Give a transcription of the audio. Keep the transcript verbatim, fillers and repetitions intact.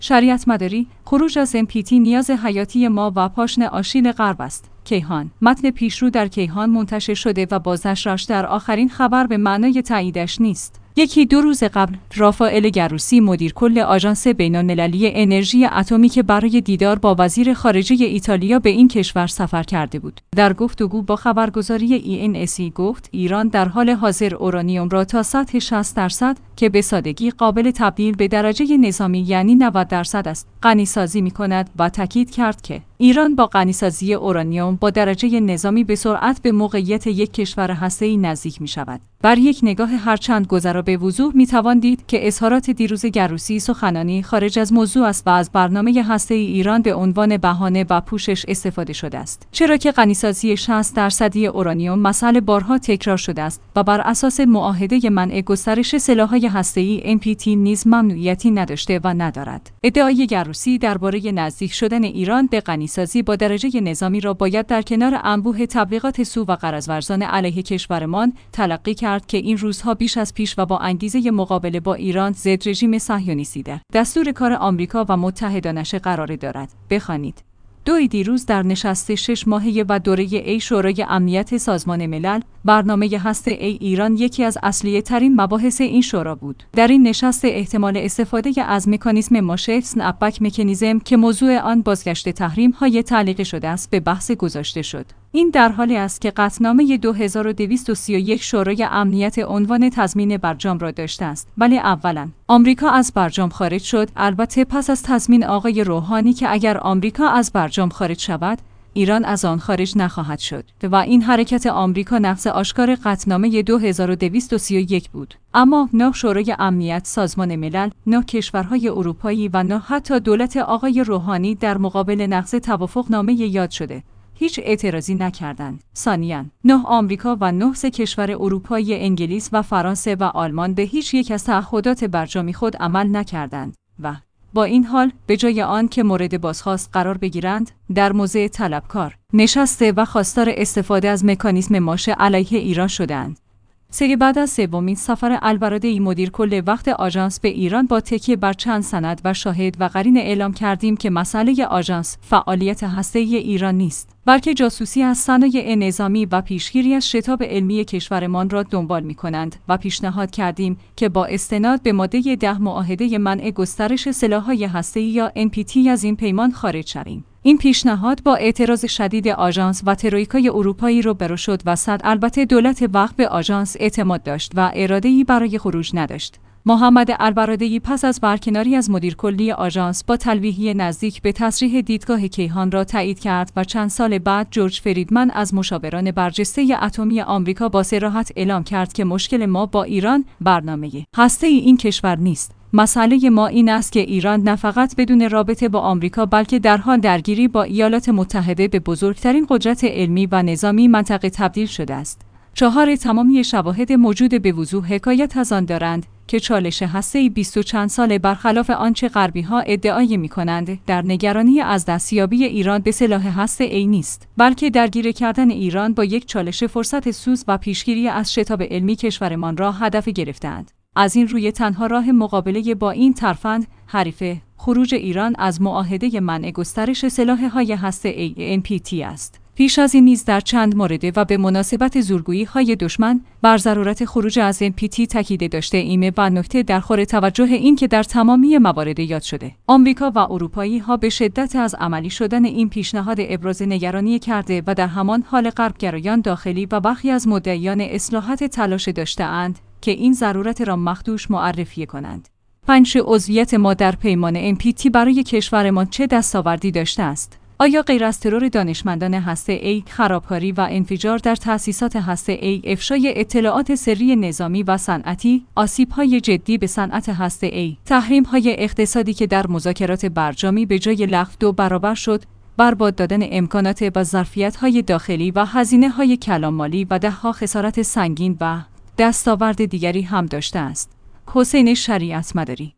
شریعت مداری، خروج از ام پی تی نیاز حیاتی ما و پاشنه آشیل غرب است. کیهان. متن پیشرو در کیهان منتشر شده و بازنشرش در آخرین خبر به معنای تاییدش نیست. یکی دو روز قبل، رافائل گروسی مدیر کل آژانس بین‌المللی انرژی اتمی که برای دیدار با وزیر خارجه ایتالیا به این کشور سفر کرده بود، در گفتگو با خبرگزاری ای ان اس ای گفت ایران در حال حاضر اورانیوم را تا سطح شصت درصد که به سادگی قابل تبدیل به درجه نظامی یعنی نود درصد است، غنی‌سازی می‌کند و تاکید کرد که ایران با غنی‌سازی اورانیوم با درجه نظامی به سرعت به موقعیت یک کشور هسته‌ای نزدیک می‌شود. بر یک نگاه هرچند گذرا به وضوح می‌توان دید که اظهارات دیروز گروسی سخنانی خارج از موضوع است و از برنامه هسته‌ای ایران به عنوان بهانه و پوشش استفاده شده است. چرا که غنی‌سازی شصت درصدی اورانیوم مسئله بارها تکرار شده است و بر اساس معاهده منع گسترش سلاح‌های هسته‌ای ام پی تی نیز ممنوعیتی نداشته و ندارد. ادعای گروسی درباره نزدیک شدن ایران به غنی‌سازی با درجه نظامی را باید در کنار انبوه تبلیغات سو و غرض‌ورزان علیه کشورمان تلقی کرد که این روزها بیش از پیش و با انگیزه مقابله با ایران ضد رژیم صهیونیستی در دستور کار آمریکا و متحدانش قرار دارد. بخوانید. دوی دیروز در نشست شش ماهه و دوره ای شورای امنیت سازمان ملل، برنامه هسته ای ایران یکی از اصلی ترین مباحث این شورا بود. در این نشست احتمال استفاده از مکانیزم ماشه سنپ بک مکانیزم که موضوع آن بازگشت تحریم های تعلیق شده است به بحث گذاشته شد. این در حالی است که قطعنامه دو هزار و دویست و سی و یک شورای امنیت عنوان تضمین برجام را داشته است. ولی اولا آمریکا از برجام خارج شد، البته پس از تضمین آقای روحانی که اگر آمریکا از برجام خارج شود، ایران از آن خارج نخواهد شد و این حرکت آمریکا نقض آشکار قطعنامه دو هزار و دویست و سی و یک بود. اما نه شورای امنیت سازمان ملل، نه کشورهای اروپایی و نه حتی دولت آقای روحانی در مقابل نقض توافقنامه یاد شده هیچ اعتراضی نکردند. ثانیاً، نه آمریکا و نه سه کشور اروپایی انگلیس و فرانسه و آلمان به هیچ یک از تعهدات برجامی خود عمل نکردند و با این حال به جای آن که مورد بازخواست قرار بگیرند، در موضع طلبکار نشسته و خواستار استفاده از مکانیزم ماشه علیه ایران شدند. سری بعد از سومین سفر البرادعی مدیر کل وقت آژانس به ایران با تکیه بر چند سند و شاهد و قرین اعلام کردیم که مسئله آژانس فعالیت هسته‌ای ایران نیست، بلکه جاسوسی از صنایع نظامی و پیشگیری از شتاب علمی کشورمان را دنبال می‌کنند و پیشنهاد کردیم که با استناد به ماده ده معاهده منع گسترش سلاح‌های هسته‌ای یا ان پی تی از این پیمان خارج شویم. این پیشنهاد با اعتراض شدید آژانس و ترویکای اروپایی روبرو شد و صد البته دولت وقت به آژانس اعتماد داشت و اراده‌ای برای خروج نداشت. محمد البرادعی پس از برکناری از مدیر کلی آژانس با تلویحی نزدیک به تصریح دیدگاه کیهان را تایید کرد و چند سال بعد جورج فریدمن از مشاوران برجسته اتمی آمریکا با صراحت اعلام کرد که مشکل ما با ایران برنامه هسته‌ای این کشور نیست. مسئله ما این است که ایران نه فقط بدون رابطه با آمریکا بلکه در حال درگیری با ایالات متحده به بزرگترین قدرت علمی و نظامی منطقه تبدیل شده است. چهار تمامی شواهد موجود به وضوح حکایت از آن دارند که چالش هسته‌ای بیست و چند ساله برخلاف آنچه غربی‌ها ادعای می‌کنند در نگرانی از دستیابی ایران به سلاح هسته‌ای نیست، بلکه درگیر کردن ایران با یک چالش فرصت سوز و پیشگیری از شتاب علمی کشورمان را هدف گرفتند. از این روی تنها راه مقابله با این ترفند حریفه خروج ایران از معاهده منع گسترش سلاح‌های هسته‌ای ان پی تی است. پیش از این نیز در چند مورد و به مناسبت زورگویی‌های دشمن بر ضرورت خروج از ان پی تی تاکید داشته ایم و نکته درخور توجه این که در تمامی موارد یاد شده آمریکا و اروپایی‌ها به شدت از عملی شدن این پیشنهاد ابراز نگرانی کرده و در همان حال غربگرایان داخلی و برخی از مدعیان اصلاحات تلاش داشته‌اند که این ضرورت را مخدوش معرفی کنند. پنج عضویت ما در پیمان ان پی تی برای کشورمان چه دستاوردی داشته است؟ آیا غیر از ترور دانشمندان هسته‌ای، خرابکاری و انفجار در تأسیسات هسته‌ای، افشای اطلاعات سری نظامی و صنعتی، آسیب‌های جدی به صنعت هسته‌ای، تحریم‌های اقتصادی که در مذاکرات برجامی به جای لغو دو برابر شد، برباد دادن امکانات و ظرفیت‌های داخلی و هزینه‌های کلانمالی و ده‌ها خسارت سنگین و دستاورد دیگری هم داشته است. حسین شریعت مداری